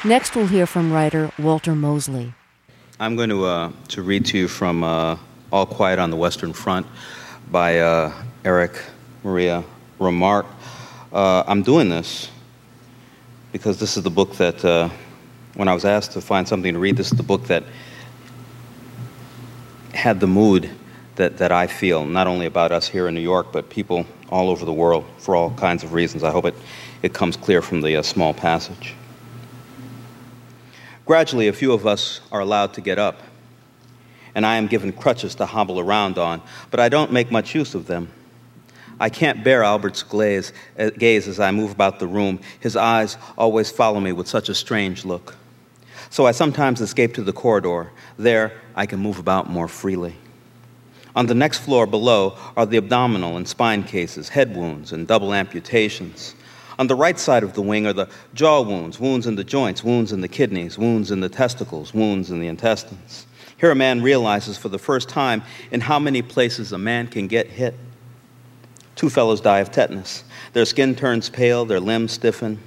Next, we'll hear from writer Walter Mosley. I'm going to read to you from All Quiet on the Western Front by Erich Maria Remarque. I'm doing this because this is the book that, when I was asked to find something to read, this is the book that had the mood that I feel, not only about us here in New York, but people all over the world for all kinds of reasons. I hope it comes clear from the small passage. Gradually, a few of us are allowed to get up, and I am given crutches to hobble around on, but I don't make much use of them. I can't bear Albert's gaze as I move about the room. His eyes always follow me with such a strange look. So I sometimes escape to the corridor. There, I can move about more freely. On the next floor below are the abdominal and spine cases, head wounds, and double amputations. On the right side of the wing are the jaw wounds, wounds in the joints, wounds in the kidneys, wounds in the testicles, wounds in the intestines. Here a man realizes for the first time in how many places a man can get hit. 2 fellows die of tetanus. Their skin turns pale, their limbs stiffen.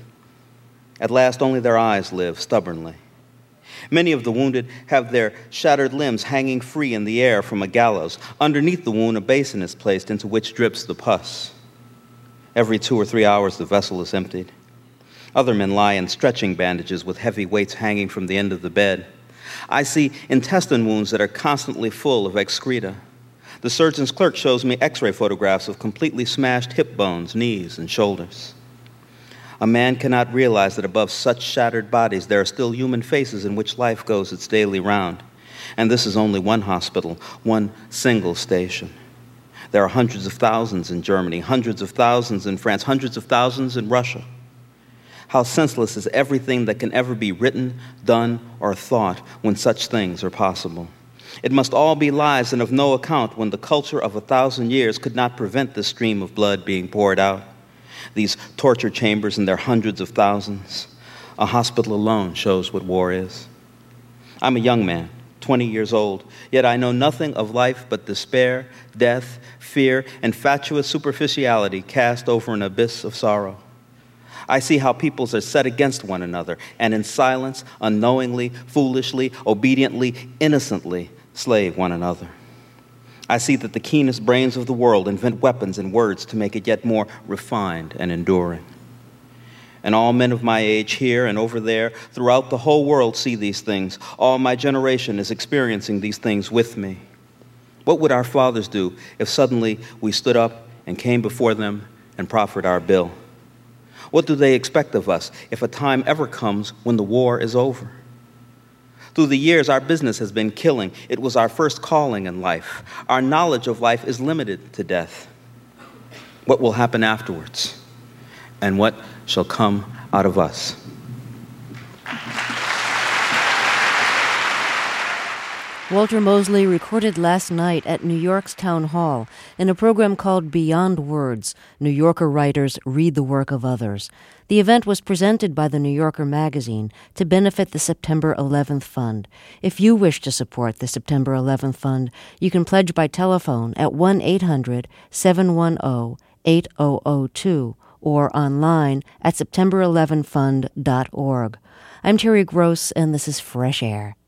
At last, only their eyes live stubbornly. Many of the wounded have their shattered limbs hanging free in the air from a gallows. Underneath the wound, a basin is placed into which drips the pus. Every 2 or 3 hours, the vessel is emptied. Other men lie in stretching bandages with heavy weights hanging from the end of the bed. I see intestine wounds that are constantly full of excreta. The surgeon's clerk shows me x-ray photographs of completely smashed hip bones, knees, and shoulders. A man cannot realize that above such shattered bodies, there are still human faces in which life goes its daily round. And this is only one hospital, one single station. There are hundreds of thousands in Germany, hundreds of thousands in France, hundreds of thousands in Russia. How senseless is everything that can ever be written, done, or thought when such things are possible. It must all be lies and of no account when the culture of 1,000 years could not prevent this stream of blood being poured out. These torture chambers and their hundreds of thousands. A hospital alone shows what war is. I'm a young man, 20 years old, yet I know nothing of life but despair, death, fear, and fatuous superficiality cast over an abyss of sorrow. I see how peoples are set against one another, and in silence, unknowingly, foolishly, obediently, innocently slave one another. I see that the keenest brains of the world invent weapons and words to make it yet more refined and enduring. And all men of my age here and over there, throughout the whole world, see these things. All my generation is experiencing these things with me. What would our fathers do if suddenly we stood up and came before them and proffered our bill? What do they expect of us if a time ever comes when the war is over? Through the years, our business has been killing. It was our first calling in life. Our knowledge of life is limited to death. What will happen afterwards? And what shall come out of us? Walter Mosley recorded last night at New York's Town Hall in a program called Beyond Words, New Yorker Writers Read the Work of Others. The event was presented by the New Yorker magazine to benefit the September 11th Fund. If you wish to support the September 11th Fund, you can pledge by telephone at 1-800-710-8002 or online at september11fund.org. I'm Terry Gross, and this is Fresh Air.